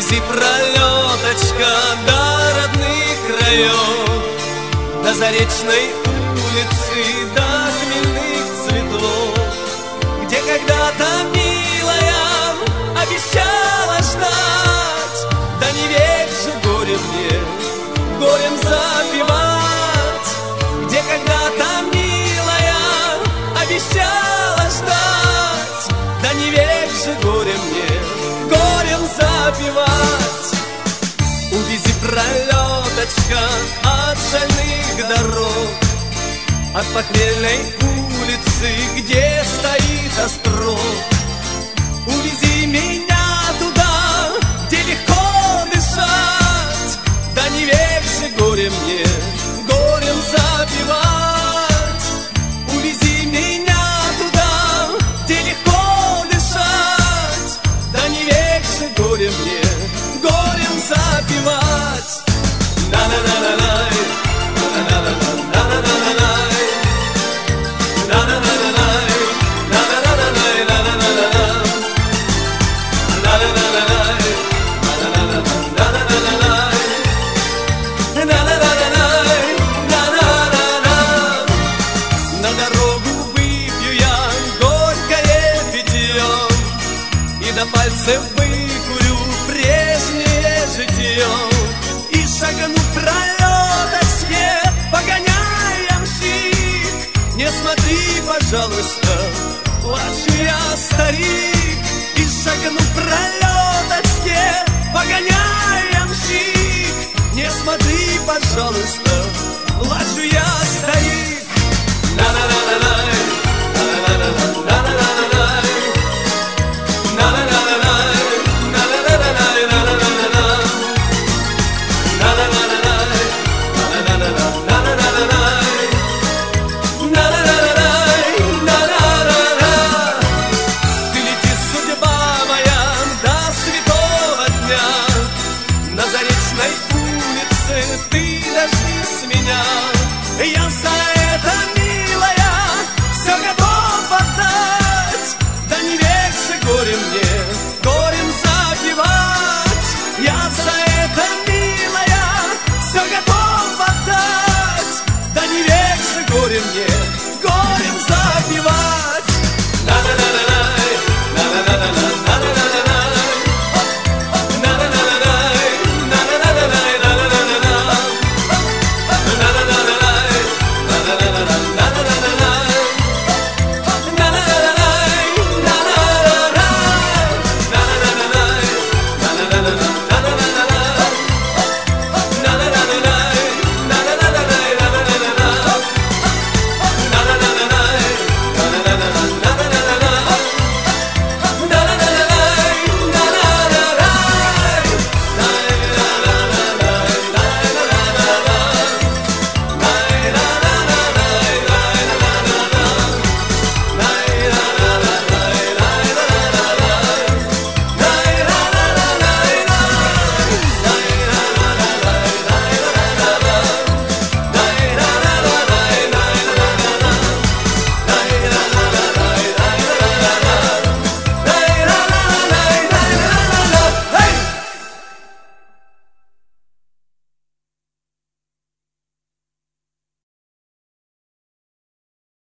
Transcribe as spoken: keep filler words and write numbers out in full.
Увези пролеточка до родных краев, до Заречной улицы, до хмельных цветов, где когда-то милая обещала ждать. Да не век же горе мне, горем запивать, где когда-то милая обещала ждать. Да не век же горе мне, горем запивать. Увези пролеточка от шальных дорог, от похмельной улицы, где стоит острог. Увези меня туда, где легко дышать. Да не век же горе мне, горем запивать. Увези меня туда, где легко дышать. Да не век же горе мне, горем запивать. На-на-на-на-най, на-на-на-на-на-на-на-най, на-на-на-на-най, на-на-на-на-най, на-на-на-на-на, на-на-на-на-най, на-на-на-на-на-на-най, на-на-на-на-най, на-на-на-на. На дорогу выпью я горькое питье и до пальцев выкурю прежнее житье. И шагну пролеточке, погоняя мчик. Не смотри, пожалуйста, плачу я, старик. И шагну пролеточке, погоняя мчик. Не смотри, пожалуйста, плачу я,